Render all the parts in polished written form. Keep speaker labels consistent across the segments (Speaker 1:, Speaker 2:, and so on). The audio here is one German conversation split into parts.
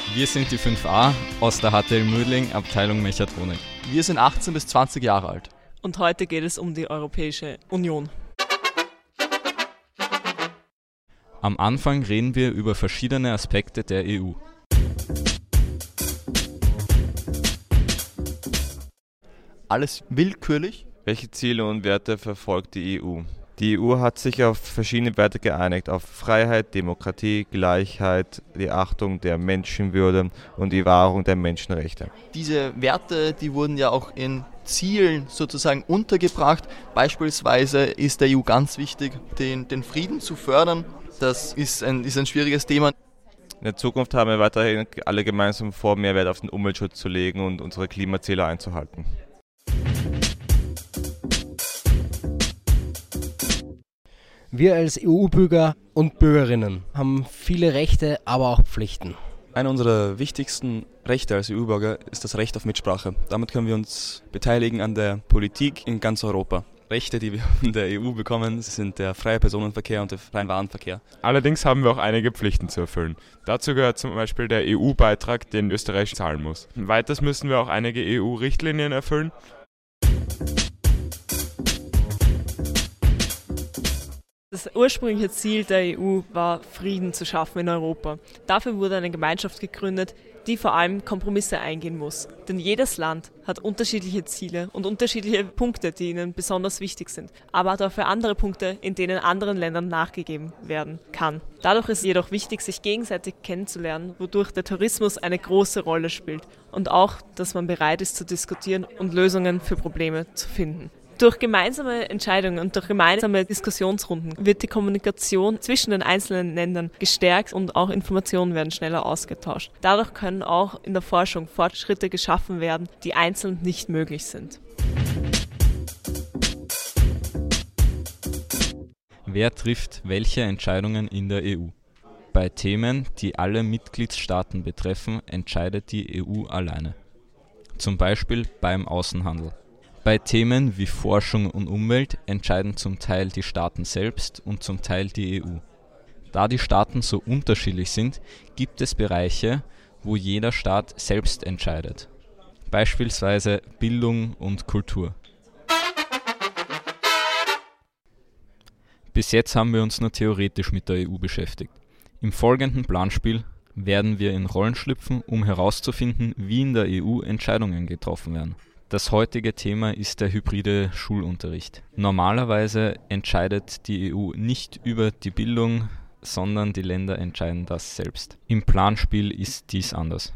Speaker 1: Wir sind die 5a aus der HTL Mödling, Abteilung Mechatronik.
Speaker 2: Wir sind 18 bis 20 Jahre alt.
Speaker 3: Und heute geht es um die Europäische Union.
Speaker 1: Am Anfang reden wir über verschiedene Aspekte der EU.
Speaker 2: Alles willkürlich?
Speaker 4: Welche Ziele und Werte verfolgt die EU? Die EU hat sich auf verschiedene Werte geeinigt, auf Freiheit, Demokratie, Gleichheit, die Achtung der Menschenwürde und die Wahrung der Menschenrechte.
Speaker 2: Diese Werte, die wurden ja auch in Zielen sozusagen untergebracht. Beispielsweise ist der EU ganz wichtig, den Frieden zu fördern. Das ist ein schwieriges Thema.
Speaker 4: In der Zukunft haben wir weiterhin alle gemeinsam vor, mehr Wert auf den Umweltschutz zu legen und unsere Klimaziele einzuhalten.
Speaker 5: Wir als EU-Bürger und Bürgerinnen haben viele Rechte, aber auch Pflichten.
Speaker 6: Einer unserer wichtigsten Rechte als EU-Bürger ist das Recht auf Mitsprache. Damit können wir uns beteiligen an der Politik in ganz Europa. Rechte, die wir von der EU bekommen, sind der freie Personenverkehr und der freie Warenverkehr.
Speaker 7: Allerdings haben wir auch einige Pflichten zu erfüllen. Dazu gehört zum Beispiel der EU-Beitrag, den Österreich zahlen muss. Weiters müssen wir auch einige EU-Richtlinien erfüllen.
Speaker 3: Das ursprüngliche Ziel der EU war, Frieden zu schaffen in Europa. Dafür wurde eine Gemeinschaft gegründet, die vor allem Kompromisse eingehen muss. Denn jedes Land hat unterschiedliche Ziele und unterschiedliche Punkte, die ihnen besonders wichtig sind. Aber dafür andere Punkte, in denen anderen Ländern nachgegeben werden kann. Dadurch ist es jedoch wichtig, sich gegenseitig kennenzulernen, wodurch der Tourismus eine große Rolle spielt. Und auch, dass man bereit ist zu diskutieren und Lösungen für Probleme zu finden. Durch gemeinsame Entscheidungen und durch gemeinsame Diskussionsrunden wird die Kommunikation zwischen den einzelnen Ländern gestärkt und auch Informationen werden schneller ausgetauscht. Dadurch können auch in der Forschung Fortschritte geschaffen werden, die einzeln nicht möglich sind.
Speaker 1: Wer trifft welche Entscheidungen in der EU? Bei Themen, die alle Mitgliedstaaten betreffen, entscheidet die EU alleine. Zum Beispiel beim Außenhandel. Bei Themen wie Forschung und Umwelt entscheiden zum Teil die Staaten selbst und zum Teil die EU. Da die Staaten so unterschiedlich sind, gibt es Bereiche, wo jeder Staat selbst entscheidet. Beispielsweise Bildung und Kultur. Bis jetzt haben wir uns nur theoretisch mit der EU beschäftigt. Im folgenden Planspiel werden wir in Rollen schlüpfen, um herauszufinden, wie in der EU Entscheidungen getroffen werden. Das heutige Thema ist der hybride Schulunterricht. Normalerweise entscheidet die EU nicht über die Bildung, sondern die Länder entscheiden das selbst. Im Planspiel ist dies anders.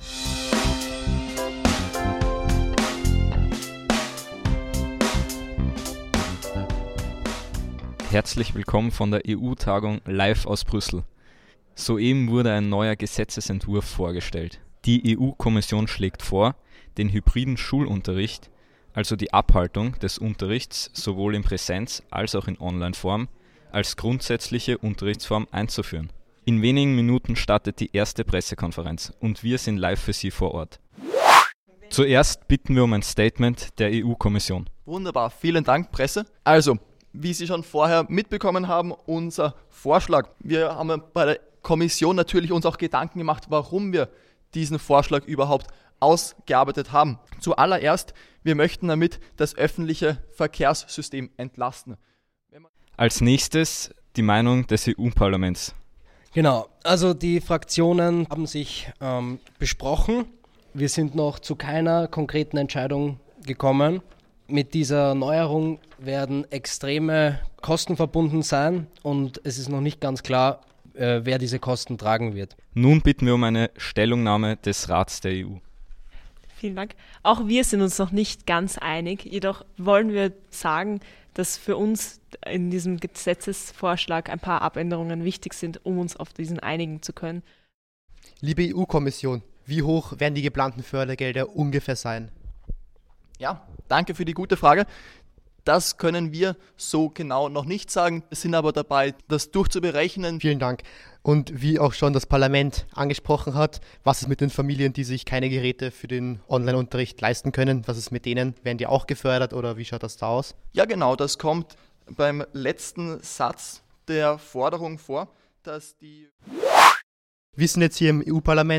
Speaker 1: Herzlich willkommen von der EU-Tagung live aus Brüssel. Soeben wurde ein neuer Gesetzesentwurf vorgestellt. Die EU-Kommission schlägt vor, den hybriden Schulunterricht, also die Abhaltung des Unterrichts sowohl in Präsenz als auch in Online-Form, als grundsätzliche Unterrichtsform einzuführen. In wenigen Minuten startet die erste Pressekonferenz und wir sind live für Sie vor Ort. Zuerst bitten wir um ein Statement der EU-Kommission.
Speaker 2: Wunderbar, vielen Dank, Presse. Also, wie Sie schon vorher mitbekommen haben, unser Vorschlag. Wir haben bei der Kommission natürlich uns auch Gedanken gemacht, warum wir diesen Vorschlag überhaupt ausgearbeitet haben. Zuallererst, wir möchten damit das öffentliche Verkehrssystem entlasten.
Speaker 1: Als nächstes die Meinung des EU-Parlaments.
Speaker 5: Genau, also die Fraktionen haben sich besprochen. Wir sind noch zu keiner konkreten Entscheidung gekommen. Mit dieser Neuerung werden extreme Kosten verbunden sein und es ist noch nicht ganz klar, wer diese Kosten tragen wird.
Speaker 1: Nun bitten wir um eine Stellungnahme des Rats der EU.
Speaker 3: Vielen Dank. Auch wir sind uns noch nicht ganz einig, jedoch wollen wir sagen, dass für uns in diesem Gesetzesvorschlag ein paar Abänderungen wichtig sind, um uns auf diesen einigen zu können.
Speaker 8: Liebe EU-Kommission, wie hoch werden die geplanten Fördergelder ungefähr sein?
Speaker 2: Ja, danke für die gute Frage. Das können wir so genau noch nicht sagen, sind aber dabei, das durchzuberechnen.
Speaker 8: Vielen Dank. Und wie auch schon das Parlament angesprochen hat, was ist mit den Familien, die sich keine Geräte für den Online-Unterricht leisten können? Was ist mit denen? Werden die auch gefördert oder wie schaut das da aus?
Speaker 2: Ja genau, das kommt beim letzten Satz der Forderung vor, dass die...
Speaker 8: Wir sind jetzt hier im EU-Parlament.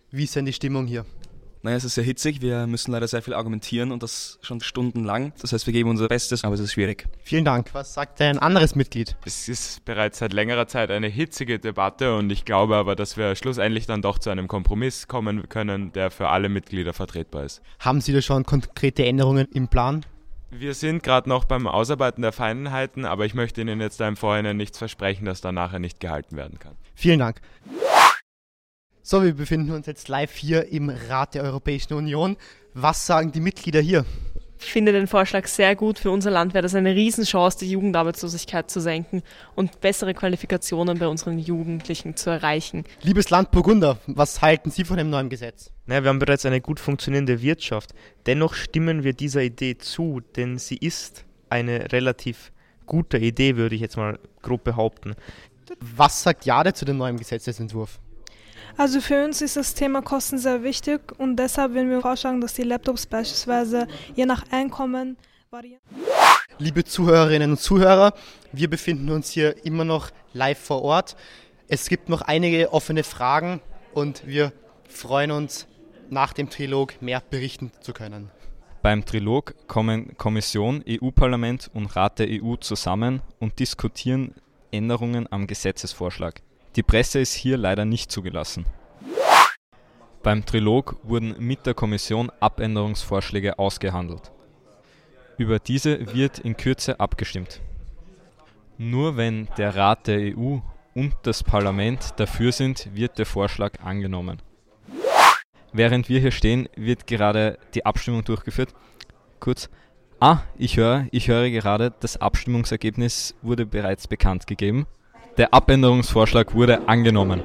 Speaker 8: Wie ist denn die Stimmung hier?
Speaker 6: Naja, es ist sehr hitzig, wir müssen leider sehr viel argumentieren und das schon stundenlang. Das heißt, wir geben unser Bestes, aber es ist schwierig.
Speaker 8: Vielen Dank. Was sagt ein anderes Mitglied?
Speaker 7: Es ist bereits seit längerer Zeit eine hitzige Debatte und ich glaube aber, dass wir schlussendlich dann doch zu einem Kompromiss kommen können, der für alle Mitglieder vertretbar ist.
Speaker 8: Haben Sie da schon konkrete Änderungen im Plan?
Speaker 7: Wir sind gerade noch beim Ausarbeiten der Feinheiten, aber ich möchte Ihnen jetzt da im Vorhinein nichts versprechen, das dann nachher nicht gehalten werden kann.
Speaker 8: Vielen Dank. So, wir befinden uns jetzt live hier im Rat der Europäischen Union. Was sagen die Mitglieder hier?
Speaker 3: Ich finde den Vorschlag sehr gut. Für unser Land wäre das eine Riesenchance, die Jugendarbeitslosigkeit zu senken und bessere Qualifikationen bei unseren Jugendlichen zu erreichen.
Speaker 8: Liebes Land Burgunder, was halten Sie von dem neuen Gesetz?
Speaker 9: Naja, wir haben bereits eine gut funktionierende Wirtschaft. Dennoch stimmen wir dieser Idee zu, denn sie ist eine relativ gute Idee, würde ich jetzt mal grob behaupten.
Speaker 8: Was sagt Jade zu dem neuen Gesetzesentwurf?
Speaker 10: Also für uns ist das Thema Kosten sehr wichtig und deshalb würden wir vorschlagen, dass die Laptops beispielsweise je nach Einkommen variieren.
Speaker 8: Liebe Zuhörerinnen und Zuhörer, wir befinden uns hier immer noch live vor Ort. Es gibt noch einige offene Fragen und wir freuen uns, nach dem Trilog mehr berichten zu können.
Speaker 1: Beim Trilog kommen Kommission, EU-Parlament und Rat der EU zusammen und diskutieren Änderungen am Gesetzesvorschlag. Die Presse ist hier leider nicht zugelassen. Beim Trilog wurden mit der Kommission Abänderungsvorschläge ausgehandelt. Über diese wird in Kürze abgestimmt. Nur wenn der Rat der EU und das Parlament dafür sind, wird der Vorschlag angenommen. Während wir hier stehen, wird gerade die Abstimmung durchgeführt. Kurz. Ich höre gerade, das Abstimmungsergebnis wurde bereits bekannt gegeben. Der Abänderungsvorschlag wurde angenommen.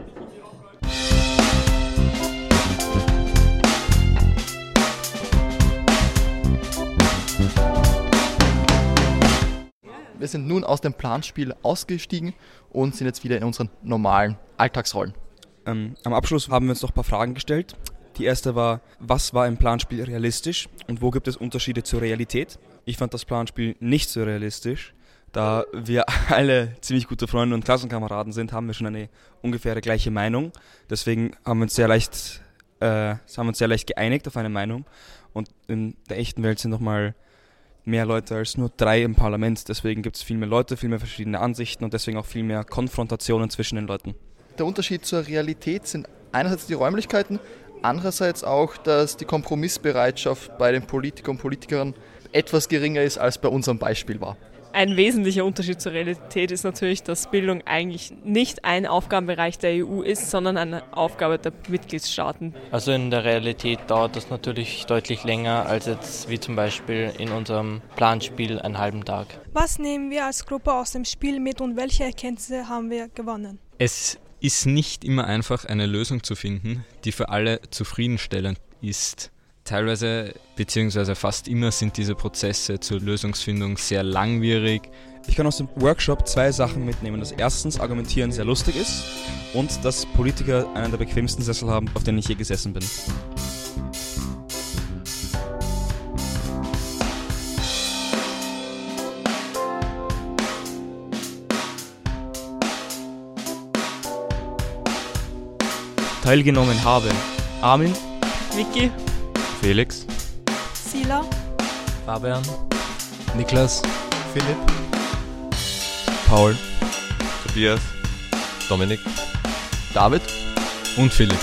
Speaker 2: Wir sind nun aus dem Planspiel ausgestiegen und sind jetzt wieder in unseren normalen Alltagsrollen.
Speaker 6: Am Abschluss haben wir uns noch ein paar Fragen gestellt. Die erste war, was war im Planspiel realistisch und wo gibt es Unterschiede zur Realität? Ich fand das Planspiel nicht so realistisch. Da wir alle ziemlich gute Freunde und Klassenkameraden sind, haben wir schon eine ungefähr gleiche Meinung. Deswegen haben wir uns sehr leicht geeinigt auf eine Meinung. Und in der echten Welt sind nochmal mehr Leute als nur 3 im Parlament. Deswegen gibt es viel mehr Leute, viel mehr verschiedene Ansichten und deswegen auch viel mehr Konfrontationen zwischen den Leuten.
Speaker 2: Der Unterschied zur Realität sind einerseits die Räumlichkeiten, andererseits auch, dass die Kompromissbereitschaft bei den Politikern und Politikerinnen etwas geringer ist, als bei unserem Beispiel war.
Speaker 3: Ein wesentlicher Unterschied zur Realität ist natürlich, dass Bildung eigentlich nicht ein Aufgabenbereich der EU ist, sondern eine Aufgabe der Mitgliedstaaten.
Speaker 11: Also in der Realität dauert das natürlich deutlich länger als jetzt wie zum Beispiel in unserem Planspiel einen halben Tag.
Speaker 10: Was nehmen wir als Gruppe aus dem Spiel mit und welche Erkenntnisse haben wir gewonnen?
Speaker 1: Es ist nicht immer einfach, eine Lösung zu finden, die für alle zufriedenstellend ist. Teilweise bzw. fast immer sind diese Prozesse zur Lösungsfindung sehr langwierig.
Speaker 6: Ich kann aus dem Workshop 2 Sachen mitnehmen. Dass erstens Argumentieren sehr lustig ist und dass Politiker einen der bequemsten Sessel haben, auf denen ich je gesessen bin.
Speaker 9: Teilgenommen haben Armin,
Speaker 3: Vicky,
Speaker 7: Felix,
Speaker 10: Sila,
Speaker 5: Fabian, Niklas,
Speaker 8: Philipp,
Speaker 4: Paul, Tobias, Dominik,
Speaker 2: David
Speaker 1: Und Philipp.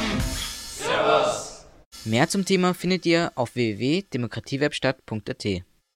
Speaker 12: Mehr zum Thema findet ihr auf www.demokratiewerkstatt.at.